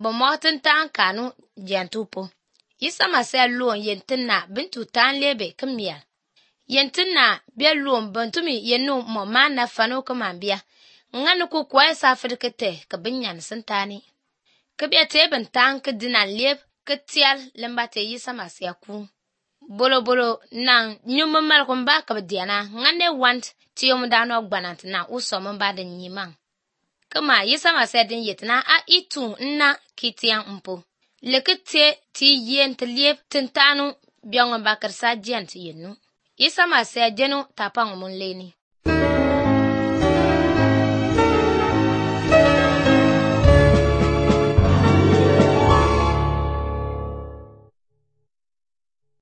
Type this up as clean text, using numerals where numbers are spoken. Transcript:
bo motin tan kanu jantupo. Isa masel luon yentin na bintu tan lebe kemiel. Yentin na bia luon bantumi yenu mo man na fano kamambia. Nganu ku kwa sa afrikete ka binyan sentani. Kabia teben tan ka dinan leb ka tial lembate Isa masya ku. Bolo nang nyuma mal kumba ka diana ngane want tiyom dano gbanant na uso mba de nyimang. Kama Isa masya din yetna a itu na kitian mpo. Lekete ti yen te liep tentanu biong bakar sa jent yenu. Isa masya jenu tapang mun leni.